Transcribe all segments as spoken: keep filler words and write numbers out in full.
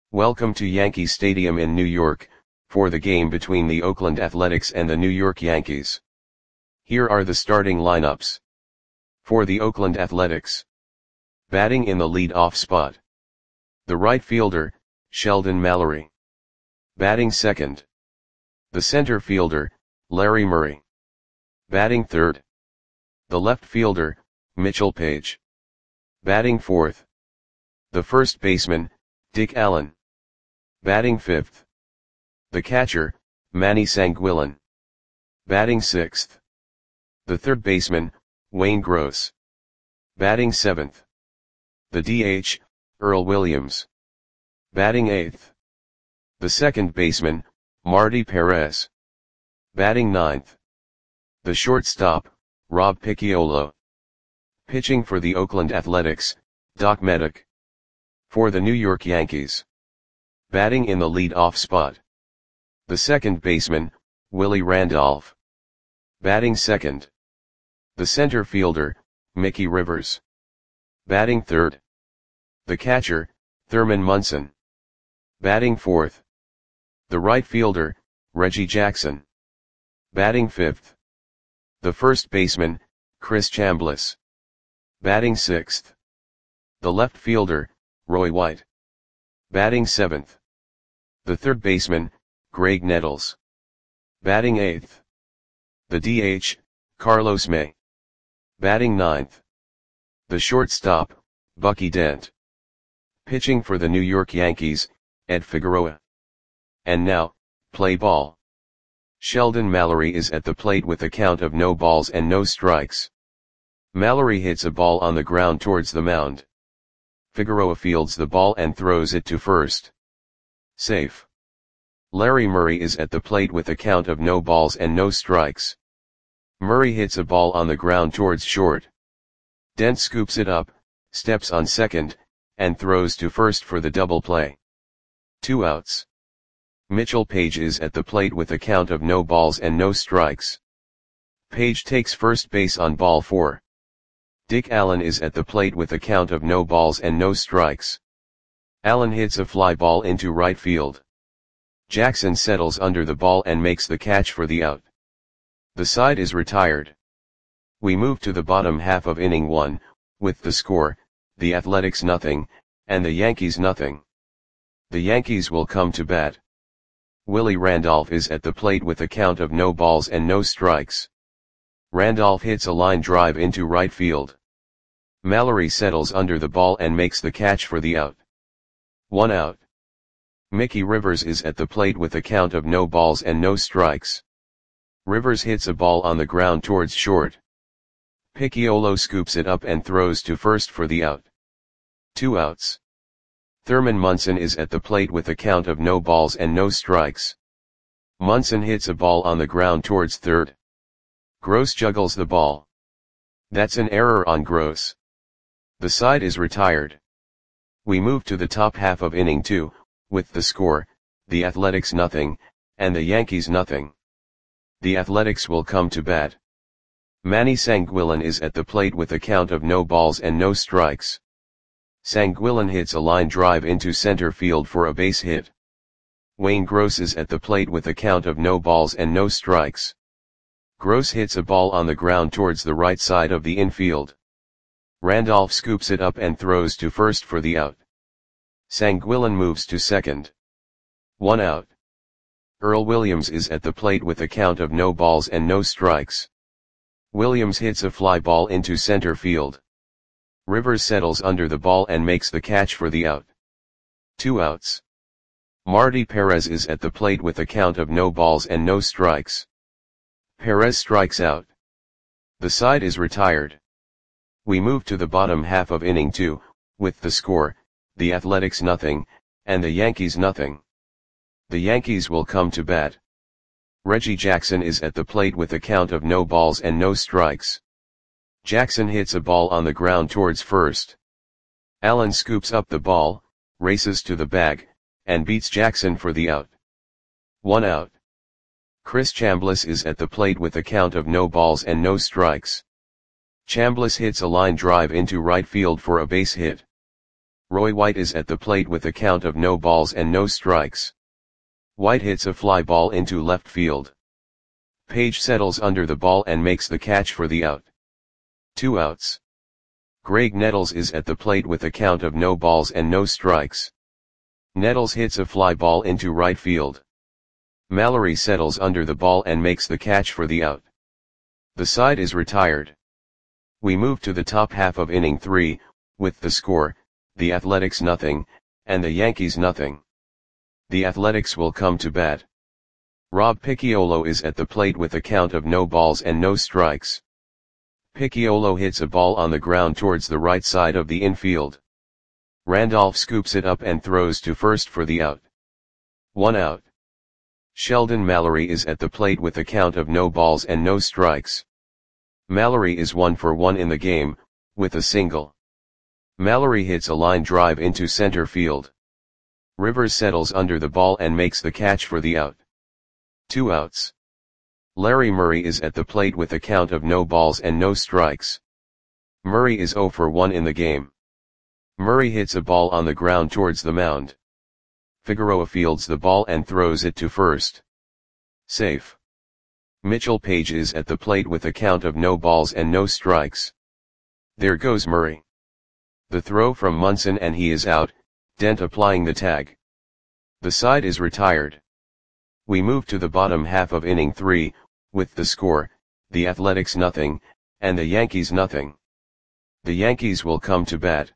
Welcome to Yankee Stadium in New York, for the game between the Oakland Athletics and the New York Yankees. Here are the starting lineups. For the Oakland Athletics. Batting in the lead-off spot. The right fielder, Sheldon Mallory. Batting second. The center fielder, Larry Murray. Batting third. The left fielder, Mitchell Page. Batting fourth. The first baseman, Dick Allen. Batting fifth. The catcher, Manny Sanguillen. Batting sixth. The third baseman, Wayne Gross. Batting seventh. The D H, Earl Williams. Batting eighth. The second baseman, Marty Perez. Batting ninth. The shortstop, Rob Picciolo. Pitching for the Oakland Athletics, Doc Meddick. For the New York Yankees. Batting in the lead-off spot. The second baseman, Willie Randolph. Batting second. The center fielder, Mickey Rivers. Batting third. The catcher, Thurman Munson. Batting fourth. The right fielder, Reggie Jackson. Batting fifth. The first baseman, Chris Chambliss. Batting sixth. The left fielder, Roy White. Batting seventh. The third baseman, Greg Nettles. Batting eighth. The D H, Carlos May. Batting ninth. The shortstop, Bucky Dent. Pitching for the New York Yankees, Ed Figueroa. And now, play ball. Sheldon Mallory is at the plate with a count of no balls and no strikes. Mallory hits a ball on the ground towards the mound. Figueroa fields the ball and throws it to first. Safe. Larry Murray is at the plate with a count of no balls and no strikes. Murray hits a ball on the ground towards short. Dent scoops it up, steps on second, and throws to first for the double play. Two outs. Mitchell Page is at the plate with a count of no balls and no strikes. Page takes first base on ball four. Dick Allen is at the plate with a count of no balls and no strikes. Allen hits a fly ball into right field. Jackson settles under the ball and makes the catch for the out. The side is retired. We move to the bottom half of inning one, with the score, the Athletics nothing, and the Yankees nothing. The Yankees will come to bat. Willie Randolph is at the plate with a count of no balls and no strikes. Randolph hits a line drive into right field. Mallory settles under the ball and makes the catch for the out. One out. Mickey Rivers is at the plate with a count of no balls and no strikes. Rivers hits a ball on the ground towards short. Picciolo scoops it up and throws to first for the out. Two outs. Thurman Munson is at the plate with a count of no balls and no strikes. Munson hits a ball on the ground towards third. Gross juggles the ball. That's an error on Gross. The side is retired. We move to the top half of inning two, with the score, the Athletics nothing, and the Yankees nothing. The Athletics will come to bat. Manny Sanguillen is at the plate with a count of no balls and no strikes. Sanguillen hits a line drive into center field for a base hit. Wayne Gross is at the plate with a count of no balls and no strikes. Gross hits a ball on the ground towards the right side of the infield. Randolph scoops it up and throws to first for the out. Sanguillen moves to second. One out. Earl Williams is at the plate with a count of no balls and no strikes. Williams hits a fly ball into center field. Rivers settles under the ball and makes the catch for the out. Two outs. Marty Perez is at the plate with a count of no balls and no strikes. Perez strikes out. The side is retired. We move to the bottom half of inning two, with the score, the Athletics nothing, and the Yankees nothing. The Yankees will come to bat. Reggie Jackson is at the plate with a count of no balls and no strikes. Jackson hits a ball on the ground towards first. Allen scoops up the ball, races to the bag, and beats Jackson for the out. One out. Chris Chambliss is at the plate with a count of no balls and no strikes. Chambliss hits a line drive into right field for a base hit. Roy White is at the plate with a count of no balls and no strikes. White hits a fly ball into left field. Page settles under the ball and makes the catch for the out. Two outs. Greg Nettles is at the plate with a count of no balls and no strikes. Nettles hits a fly ball into right field. Mallory settles under the ball and makes the catch for the out. The side is retired. We move to the top half of inning three, with the score, the Athletics nothing, and the Yankees nothing. The Athletics will come to bat. Rob Picciolo is at the plate with a count of no balls and no strikes. Picciolo hits a ball on the ground towards the right side of the infield. Randolph scoops it up and throws to first for the out. One out. Sheldon Mallory is at the plate with a count of no balls and no strikes. Mallory is one for one in the game, with a single. Mallory hits a line drive into center field. Rivers settles under the ball and makes the catch for the out. Two outs. Larry Murray is at the plate with a count of no balls and no strikes. Murray is zero for one in the game. Murray hits a ball on the ground towards the mound. Figueroa fields the ball and throws it to first. Safe. Mitchell Page is at the plate with a count of no balls and no strikes. There goes Murray. The throw from Munson and he is out, Dent applying the tag. The side is retired. We move to the bottom half of inning three, with the score, the Athletics nothing, and the Yankees nothing. The Yankees will come to bat.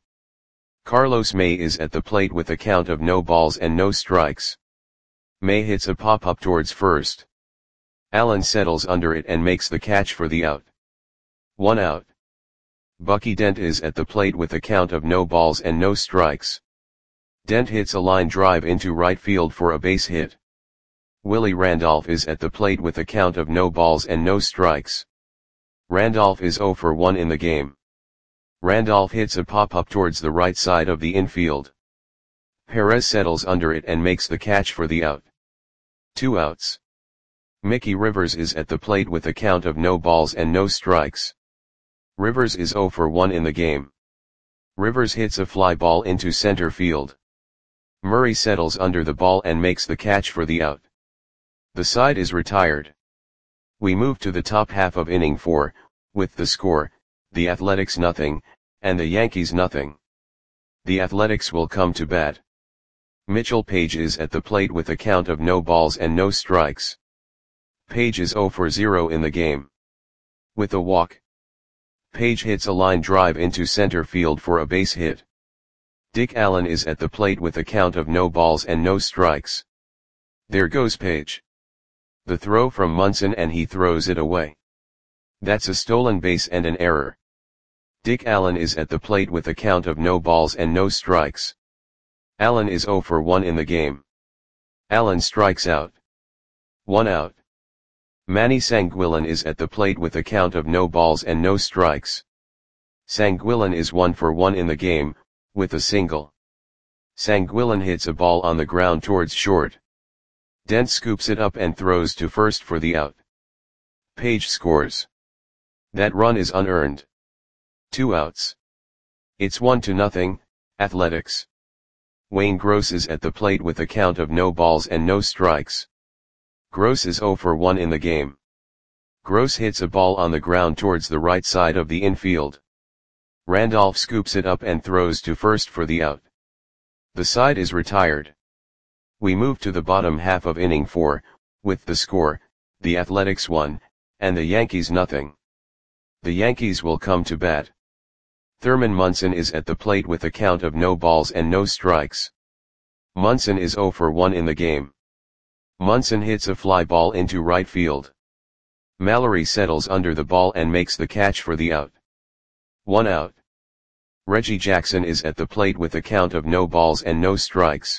Carlos May is at the plate with a count of no balls and no strikes. May hits a pop-up towards first. Allen settles under it and makes the catch for the out. One out. Bucky Dent is at the plate with a count of no balls and no strikes. Dent hits a line drive into right field for a base hit. Willie Randolph is at the plate with a count of no balls and no strikes. Randolph is zero for one in the game. Randolph hits a pop-up towards the right side of the infield. Perez settles under it and makes the catch for the out. Two outs. Mickey Rivers is at the plate with a count of no balls and no strikes. Rivers is zero for one in the game. Rivers hits a fly ball into center field. Murray settles under the ball and makes the catch for the out. The side is retired. We move to the top half of inning four, with the score, the Athletics nothing, and the Yankees nothing. The Athletics will come to bat. Mitchell Page is at the plate with a count of no balls and no strikes. Page is zero for zero in the game. With a walk. Page hits a line drive into center field for a base hit. Dick Allen is at the plate with a count of no balls and no strikes. There goes Page. The throw from Munson and he throws it away. That's a stolen base and an error. Dick Allen is at the plate with a count of no balls and no strikes. Allen is zero for one in the game. Allen strikes out. One out. Manny Sanguillen is at the plate with a count of no balls and no strikes. Sanguillen is one for one in the game, with a single. Sanguillen hits a ball on the ground towards short. Dent scoops it up and throws to first for the out. Page scores. That run is unearned. Two outs. It's one to nothing, Athletics. Wayne Gross is at the plate with a count of no balls and no strikes. Gross is zero for one in the game. Gross hits a ball on the ground towards the right side of the infield. Randolph scoops it up and throws to first for the out. The side is retired. We move to the bottom half of inning four, with the score, the Athletics one, and the Yankees nothing. The Yankees will come to bat. Thurman Munson is at the plate with a count of no balls and no strikes. Munson is zero for one in the game. Munson hits a fly ball into right field. Mallory settles under the ball and makes the catch for the out. One out. Reggie Jackson is at the plate with a count of no balls and no strikes.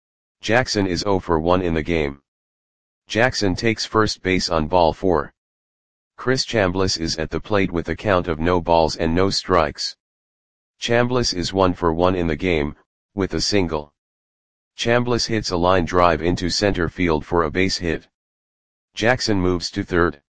Jackson is zero for one in the game. Jackson takes first base on ball four. Chris Chambliss is at the plate with a count of no balls and no strikes. Chambliss is one for one in the game, with a single. Chambliss hits a line drive into center field for a base hit. Jackson moves to third.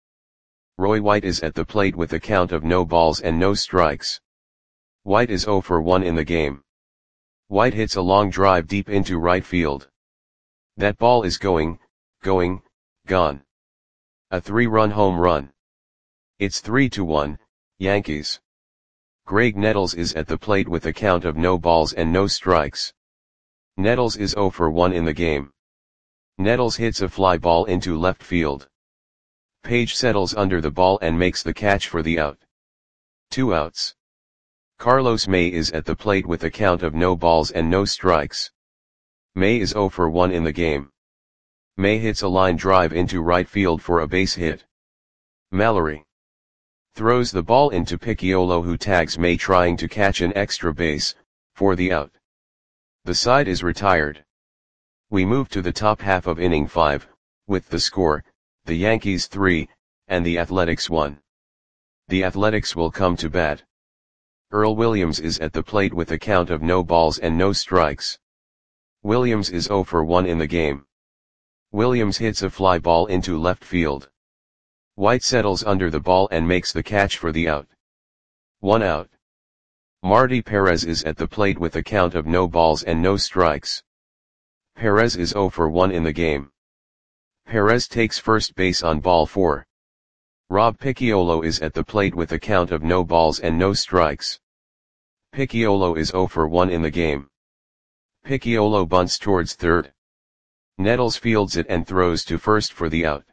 Roy White is at the plate with a count of no balls and no strikes. White is zero for one in the game. White hits a long drive deep into right field. That ball is going, going, gone. A three-run home run. It's three to one, Yankees. Graig Nettles is at the plate with a count of no balls and no strikes. Nettles is oh for one in the game. Nettles hits a fly ball into left field. Page settles under the ball and makes the catch for the out. Two outs. Carlos May is at the plate with a count of no balls and no strikes. May is oh for one in the game. May hits a line drive into right field for a base hit. Mallory throws the ball into Picciolo, who tags May trying to catch an extra base, for the out. The side is retired. We move to the top half of inning five, with the score, the Yankees three, and the Athletics one. The Athletics will come to bat. Earl Williams is at the plate with a count of no balls and no strikes. Williams is oh for one in the game. Williams hits a fly ball into left field. White settles under the ball and makes the catch for the out. One out. Marty Perez is at the plate with a count of no balls and no strikes. Perez is oh for one in the game. Perez takes first base on ball four. Rob Picciolo is at the plate with a count of no balls and no strikes. Picciolo is oh for one in the game. Picciolo bunts towards third. Nettles fields it and throws to first for the out.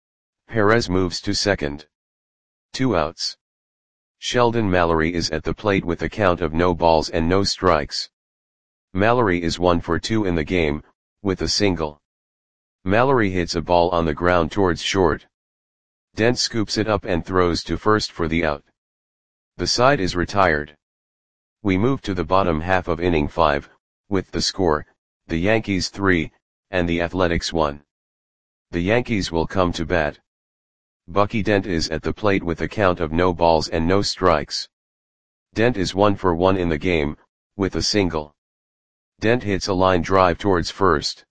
Perez moves to second. Two outs. Sheldon Mallory is at the plate with a count of no balls and no strikes. Mallory is one for two in the game, with a single. Mallory hits a ball on the ground towards short. Dent scoops it up and throws to first for the out. The side is retired. We move to the bottom half of inning five, with the score, the Yankees three, and the Athletics one. The Yankees will come to bat. Bucky Dent is at the plate with a count of no balls and no strikes. Dent is one for one in the game, with a single. Dent hits a line drive towards first.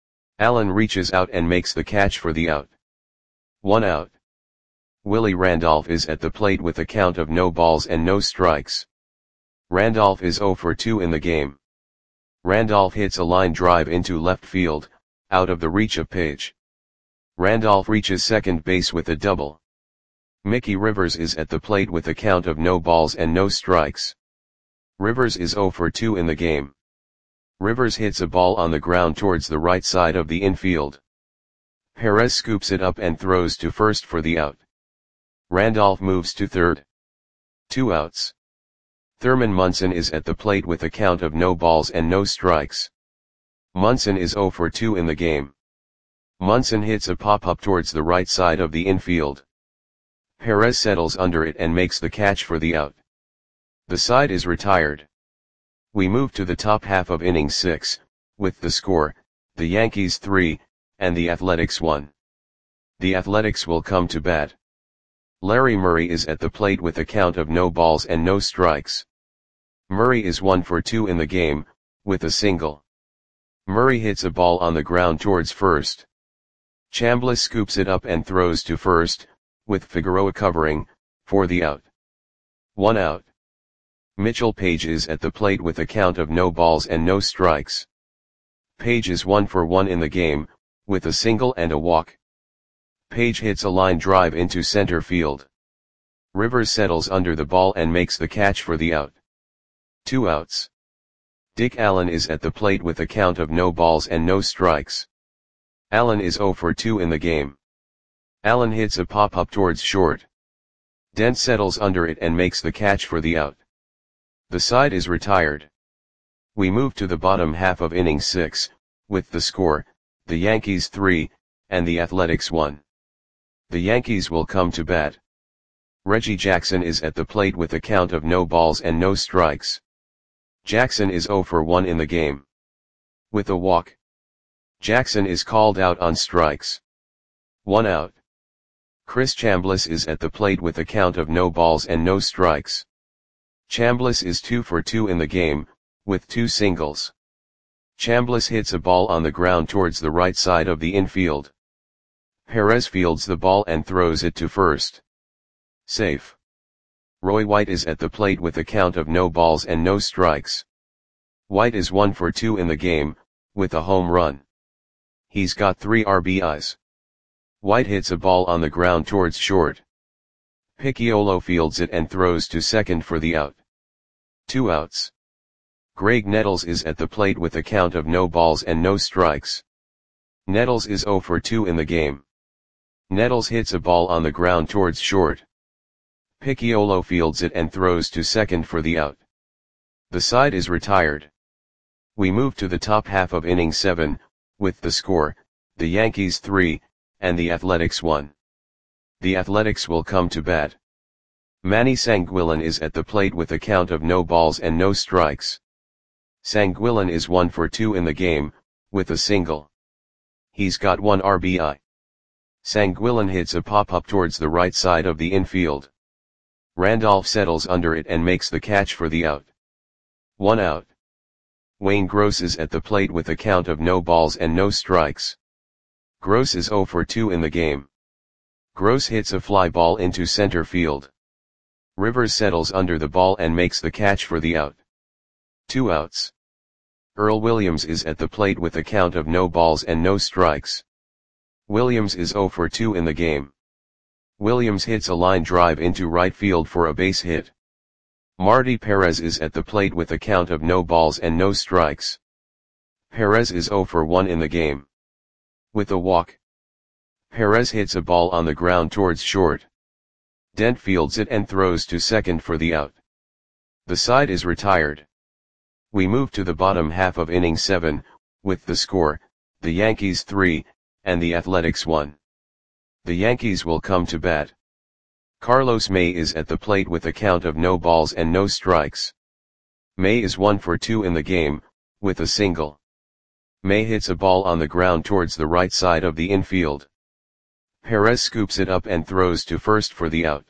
Allen reaches out and makes the catch for the out. One out. Willie Randolph is at the plate with a count of no balls and no strikes. Randolph is oh for two in the game. Randolph hits a line drive into left field, out of the reach of Page. Randolph reaches second base with a double. Mickey Rivers is at the plate with a count of no balls and no strikes. Rivers is oh for two in the game. Rivers hits a ball on the ground towards the right side of the infield. Perez scoops it up and throws to first for the out. Randolph moves to third. Two outs. Thurman Munson is at the plate with a count of no balls and no strikes. Munson is oh for two in the game. Munson hits a pop-up towards the right side of the infield. Perez settles under it and makes the catch for the out. The side is retired. We move to the top half of inning six, with the score, the Yankees three, and the Athletics one. The Athletics will come to bat. Larry Murray is at the plate with a count of no balls and no strikes. Murray is one for two in the game, with a single. Murray hits a ball on the ground towards first. Chambliss scoops it up and throws to first, with Figueroa covering, for the out. One out. Mitchell Page is at the plate with a count of no balls and no strikes. Page is one for one in the game, with a single and a walk. Page hits a line drive into center field. Rivers settles under the ball and makes the catch for the out. Two outs. Dick Allen is at the plate with a count of no balls and no strikes. Allen is oh for two in the game. Allen hits a pop-up towards short. Dent settles under it and makes the catch for the out. The side is retired. We move to the bottom half of inning six, with the score, the Yankees three, and the Athletics one. The Yankees will come to bat. Reggie Jackson is at the plate with a count of no balls and no strikes. Jackson is oh for one in the game. With a walk. Jackson is called out on strikes. One out. Chris Chambliss is at the plate with a count of no balls and no strikes. Chambliss is two for two in the game, with two singles. Chambliss hits a ball on the ground towards the right side of the infield. Perez fields the ball and throws it to first. Safe. Roy White is at the plate with a count of no balls and no strikes. White is one for two in the game, with a home run. He's got three R B Is. White hits a ball on the ground towards short. Picciolo fields it and throws to second for the out. Two outs. Greg Nettles is at the plate with a count of no balls and no strikes. Nettles is zero for two in the game. Nettles hits a ball on the ground towards short. Picciolo fields it and throws to second for the out. The side is retired. We move to the top half of inning seven, with the score, the Yankees three, and the Athletics one. The Athletics will come to bat. Manny Sanguillen is at the plate with a count of no balls and no strikes. Sanguillen is one for two in the game, with a single. He's got one R B I. Sanguillen hits a pop-up towards the right side of the infield. Randolph settles under it and makes the catch for the out. One out. Wayne Gross is at the plate with a count of no balls and no strikes. Gross is zero for two in the game. Gross hits a fly ball into center field. Rivers settles under the ball and makes the catch for the out. Two outs. Earl Williams is at the plate with a count of no balls and no strikes. Williams is zero for two in the game. Williams hits a line drive into right field for a base hit. Marty Perez is at the plate with a count of no balls and no strikes. Perez is zero for one in the game. With a walk. Perez hits a ball on the ground towards short. Dent fields it and throws to second for the out. The side is retired. We move to the bottom half of inning seven, with the score, the Yankees three, and the Athletics one. The Yankees will come to bat. Carlos May is at the plate with a count of no balls and no strikes. May is one for two in the game, with a single. May hits a ball on the ground towards the right side of the infield. Perez scoops it up and throws to first for the out.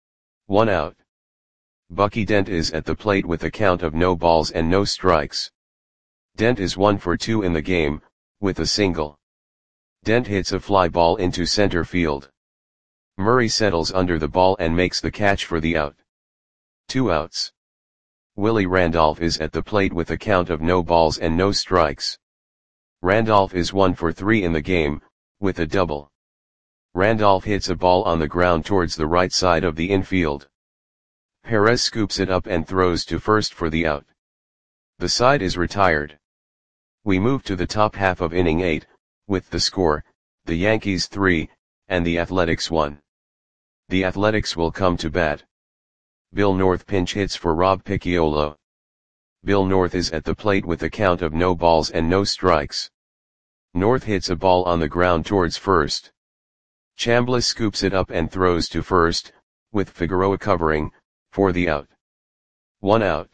One out. Bucky Dent is at the plate with a count of no balls and no strikes. Dent is one for two in the game, with a single. Dent hits a fly ball into center field. Murray settles under the ball and makes the catch for the out. Two outs. Willie Randolph is at the plate with a count of no balls and no strikes. Randolph is one for three in the game, with a double. Randolph hits a ball on the ground towards the right side of the infield. Perez scoops it up and throws to first for the out. The side is retired. We move to the top half of inning eight, with the score, the Yankees three, and the Athletics one. The Athletics will come to bat. Bill North pinch hits for Rob Picciolo. Bill North is at the plate with a count of no balls and no strikes. North hits a ball on the ground towards first. Chambliss scoops it up and throws to first, with Figueroa covering, for the out. One out.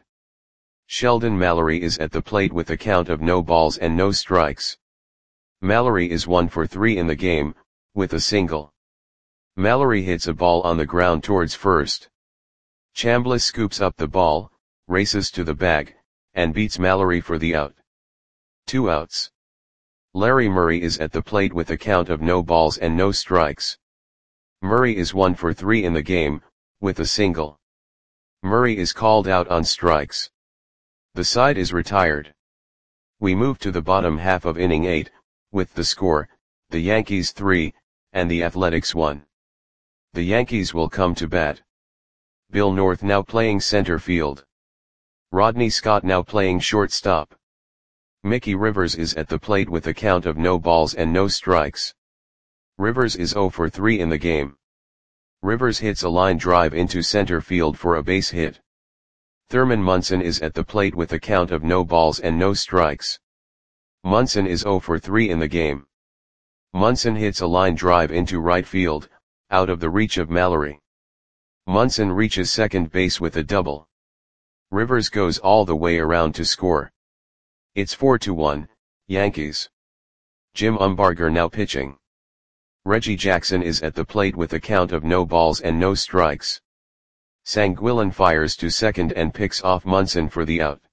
Sheldon Mallory is at the plate with a count of no balls and no strikes. Mallory is one for three in the game, with a single. Mallory hits a ball on the ground towards first. Chambliss scoops up the ball, races to the bag, and beats Mallory for the out. Two outs. Larry Murray is at the plate with a count of no balls and no strikes. Murray is one for three in the game, with a single. Murray is called out on strikes. The side is retired. We move to the bottom half of inning eight, with the score, the Yankees three, and the Athletics one. The Yankees will come to bat. Bill North now playing center field. Rodney Scott now playing shortstop. Mickey Rivers is at the plate with a count of no balls and no strikes. Rivers is zero for three in the game. Rivers hits a line drive into center field for a base hit. Thurman Munson is at the plate with a count of no balls and no strikes. Munson is zero for three in the game. Munson hits a line drive into right field, out of the reach of Mallory. Munson reaches second base with a double. Rivers goes all the way around to score. It's four to one, Yankees. Jim Umbarger now pitching. Reggie Jackson is at the plate with a count of no balls and no strikes. Sanguillen fires to second and picks off Munson for the out.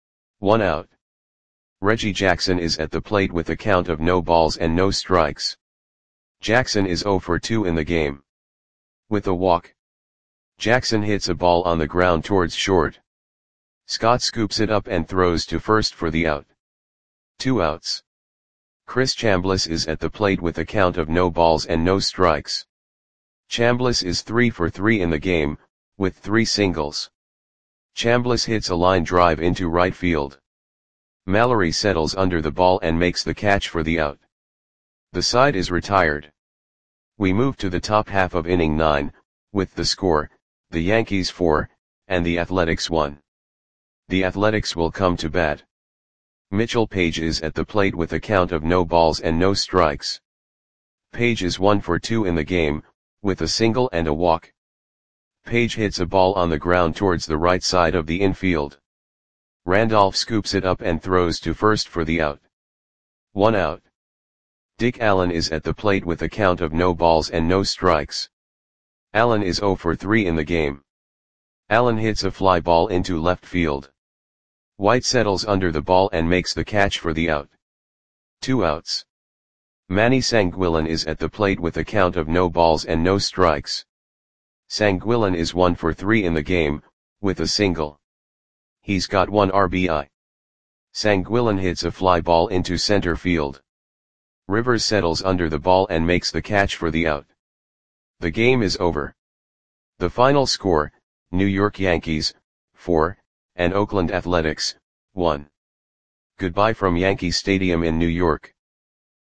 One out. Reggie Jackson is at the plate with a count of no balls and no strikes. Jackson is zero for two in the game. With a walk. Jackson hits a ball on the ground towards short. Scott scoops it up and throws to first for the out. Two outs. Chris Chambliss is at the plate with a count of no balls and no strikes. Chambliss is three for three in the game, with three singles. Chambliss hits a line drive into right field. Mallory settles under the ball and makes the catch for the out. The side is retired. We move to the top half of inning nine, with the score, the Yankees four, and the Athletics one. The Athletics will come to bat. Mitchell Page is at the plate with a count of no balls and no strikes. Page is one for two in the game, with a single and a walk. Page hits a ball on the ground towards the right side of the infield. Randolph scoops it up and throws to first for the out. One out. Dick Allen is at the plate with a count of no balls and no strikes. Allen is zero for three in the game. Allen hits a fly ball into left field. White settles under the ball and makes the catch for the out. Two outs. Manny Sanguillen is at the plate with a count of no balls and no strikes. Sanguillen is one for three in the game, with a single. He's got one R B I. Sanguillen hits a fly ball into center field. Rivers settles under the ball and makes the catch for the out. The game is over. The final score, New York Yankees, four, and Oakland Athletics, one. Goodbye from Yankee Stadium in New York.